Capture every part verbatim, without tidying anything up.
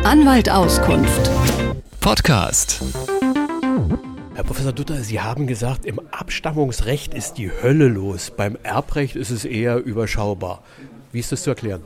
Anwalt Auskunft. Podcast. Herr Professor Dutter, Sie haben gesagt, im Abstammungsrecht ist die Hölle los. Beim Erbrecht ist es eher überschaubar. Wie ist das zu erklären?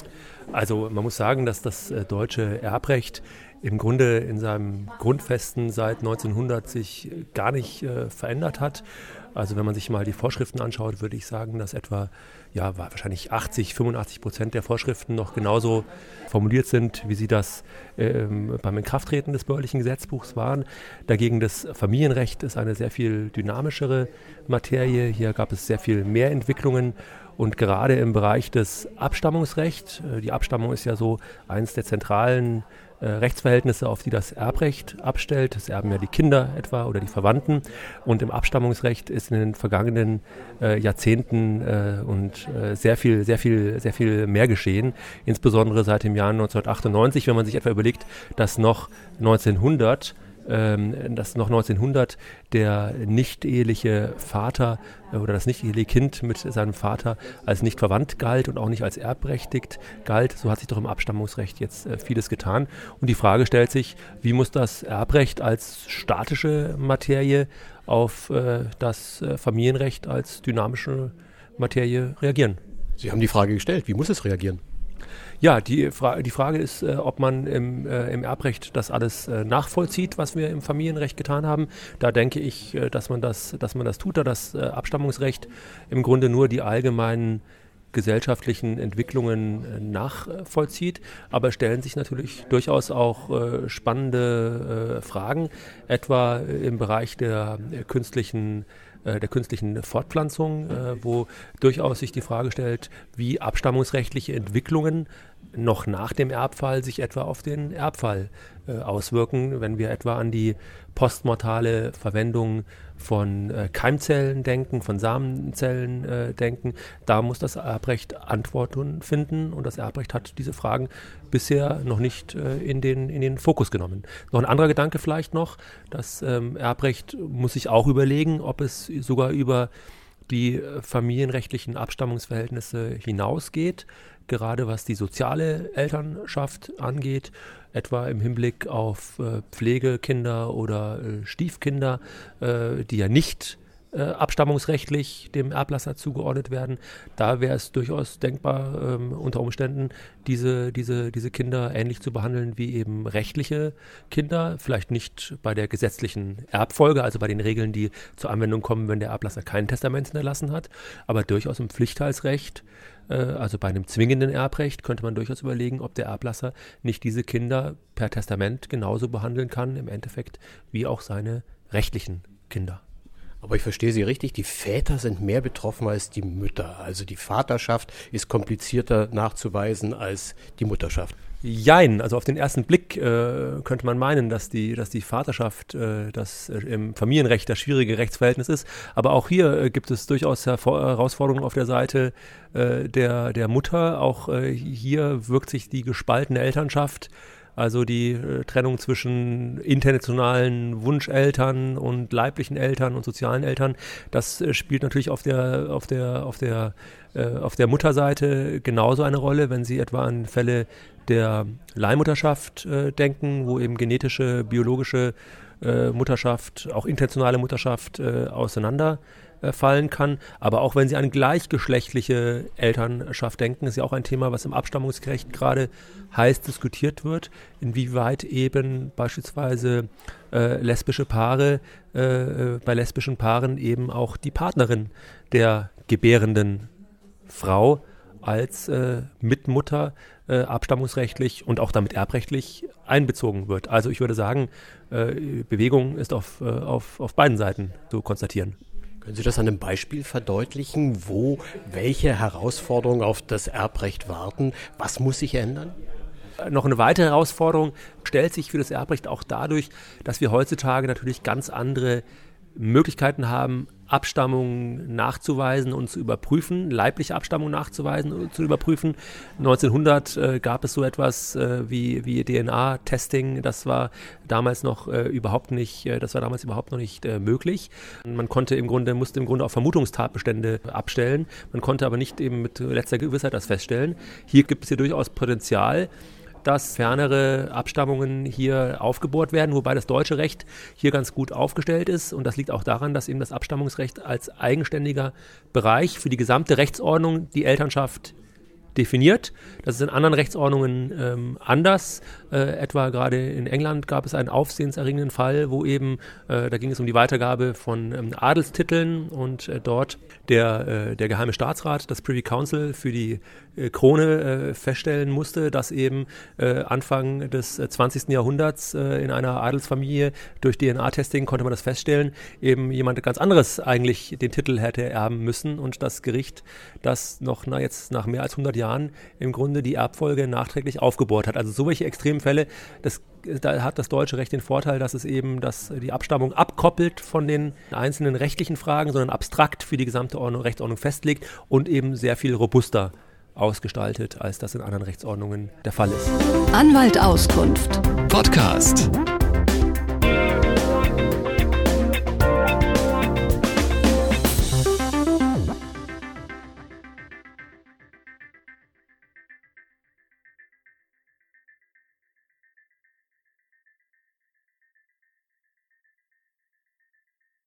Also man muss sagen, dass das äh, deutsche Erbrecht im Grunde in seinem Grundfesten seit neunzehnhundert sich gar nicht äh, verändert hat. Also wenn man sich mal die Vorschriften anschaut, würde ich sagen, dass etwa ja, wahrscheinlich achtzig, fünfundachtzig Prozent der Vorschriften noch genauso formuliert sind, wie sie das ähm, beim Inkrafttreten des bürgerlichen Gesetzbuchs waren. Dagegen das Familienrecht ist eine sehr viel dynamischere Materie. Hier gab es sehr viel mehr Entwicklungen. Und gerade im Bereich des Abstammungsrechts, äh, die Abstammung ist ja so eines der zentralen äh, Rechtsverhältnisse, auf die das Erbrecht abstellt. Das erben ja die Kinder etwa oder die Verwandten. Und im Abstammungsrecht ist in den vergangenen äh, Jahrzehnten äh, und äh, sehr viel, sehr viel, sehr viel mehr geschehen. Insbesondere seit dem Jahr neunzehnhundertachtundneunzig, wenn man sich etwa überlegt, dass noch neunzehnhundert dass noch neunzehnhundert der nicht-eheliche Vater oder das nicht-eheliche Kind mit seinem Vater als nicht verwandt galt und auch nicht als erbberechtigt galt. So hat sich doch im Abstammungsrecht jetzt vieles getan. Und die Frage stellt sich, wie muss das Erbrecht als statische Materie auf das Familienrecht als dynamische Materie reagieren? Sie haben die Frage gestellt, wie muss es reagieren? Ja, die, Fra- die Frage ist, äh, ob man im, äh, im Erbrecht das alles äh, nachvollzieht, was wir im Familienrecht getan haben. Da denke ich, äh, dass man das, dass man das tut, da das äh, Abstammungsrecht im Grunde nur die allgemeinen gesellschaftlichen Entwicklungen äh, nachvollzieht. Aber stellen sich natürlich durchaus auch äh, spannende äh, Fragen, etwa im Bereich der äh, künstlichen der künstlichen Fortpflanzung, äh, wo durchaus sich die Frage stellt, wie abstammungsrechtliche Entwicklungen noch nach dem Erbfall sich etwa auf den Erbfall äh, auswirken, wenn wir etwa an die postmortale Verwendung von äh, Keimzellen denken, von Samenzellen äh, denken. Da muss das Erbrecht Antworten finden und das Erbrecht hat diese Fragen bisher noch nicht äh, in den, in den Fokus genommen. Noch ein anderer Gedanke vielleicht noch, das ähm, Erbrecht muss sich auch überlegen, ob es sogar über die äh, familienrechtlichen Abstammungsverhältnisse hinausgeht, gerade was die soziale Elternschaft angeht, etwa im Hinblick auf äh, Pflegekinder oder äh, Stiefkinder, äh, die ja nicht äh, abstammungsrechtlich dem Erblasser zugeordnet werden. Da wäre es durchaus denkbar, ähm, unter Umständen diese, diese, diese Kinder ähnlich zu behandeln wie eben rechtliche Kinder, vielleicht nicht bei der gesetzlichen Erbfolge, also bei den Regeln, die zur Anwendung kommen, wenn der Erblasser kein Testament hinterlassen hat, aber durchaus im Pflichtteilsrecht. Also bei einem zwingenden Erbrecht könnte man durchaus überlegen, ob der Erblasser nicht diese Kinder per Testament genauso behandeln kann, im Endeffekt, wie auch seine rechtlichen Kinder. Aber ich verstehe Sie richtig, die Väter sind mehr betroffen als die Mütter. Also die Vaterschaft ist komplizierter nachzuweisen als die Mutterschaft. Jein, also auf den ersten Blick äh, könnte man meinen, dass die, dass die Vaterschaft äh, das äh, im Familienrecht das schwierige Rechtsverhältnis ist. Aber auch hier äh, gibt es durchaus Hervor- Herausforderungen auf der Seite äh, der, der Mutter. Auch äh, hier wirkt sich die gespaltene Elternschaft, also die äh, Trennung zwischen internationalen Wunscheltern und leiblichen Eltern und sozialen Eltern, das äh, spielt natürlich auf der, auf der, auf der, äh, auf der Mutterseite genauso eine Rolle, wenn Sie etwa an Fälle der Leihmutterschaft äh, denken, wo eben genetische, biologische äh, Mutterschaft, auch intentionale Mutterschaft äh, auseinander fallen kann. Aber auch wenn Sie an gleichgeschlechtliche Elternschaft denken, ist ja auch ein Thema, was im Abstammungsrecht gerade heiß diskutiert wird, inwieweit eben beispielsweise äh, lesbische Paare, äh, bei lesbischen Paaren eben auch die Partnerin der gebärenden Frau als äh, Mitmutter äh, abstammungsrechtlich und auch damit erbrechtlich einbezogen wird. Also ich würde sagen, äh, Bewegung ist auf, äh, auf, auf beiden Seiten zu konstatieren. Können Sie das an einem Beispiel verdeutlichen, wo welche Herausforderungen auf das Erbrecht warten? Was muss sich ändern? Noch eine weitere Herausforderung stellt sich für das Erbrecht auch dadurch, dass wir heutzutage natürlich ganz andere Möglichkeiten haben, Abstammung nachzuweisen und zu überprüfen, leibliche Abstammung nachzuweisen und zu überprüfen. neunzehnhundert äh, gab es so etwas äh, wie, wie D N A-Testing, das war damals noch äh, überhaupt nicht, äh, das war damals überhaupt noch nicht äh, möglich. Man konnte im Grunde, musste im Grunde auch Vermutungstatbestände abstellen, man konnte aber nicht eben mit letzter Gewissheit das feststellen. Hier gibt es hier durchaus Potenzial, dass fernere Abstammungen hier aufgebohrt werden, wobei das deutsche Recht hier ganz gut aufgestellt ist. Und das liegt auch daran, dass eben das Abstammungsrecht als eigenständiger Bereich für die gesamte Rechtsordnung die Elternschaft definiert. Das ist in anderen Rechtsordnungen ähm, anders. Äh, etwa gerade in England gab es einen aufsehenserregenden Fall, wo eben, äh, da ging es um die Weitergabe von ähm, Adelstiteln und äh, dort der, äh, der Geheime Staatsrat, das Privy Council für die äh, Krone äh, feststellen musste, dass eben äh, Anfang des äh, zwanzigsten Jahrhunderts äh, in einer Adelsfamilie durch D N A-Testing konnte man das feststellen, eben jemand ganz anderes eigentlich den Titel hätte erben müssen und das Gericht, das noch na, jetzt nach mehr als hundert Jahren im Grunde die Erbfolge nachträglich aufgebohrt hat. Also solche extremen Fälle, das, da hat das deutsche Recht den Vorteil, dass es eben dass die Abstammung abkoppelt von den einzelnen rechtlichen Fragen, sondern abstrakt für die gesamte Ordnung, Rechtsordnung festlegt und eben sehr viel robuster ausgestaltet, als das in anderen Rechtsordnungen der Fall ist. Anwalt Auskunft. Podcast.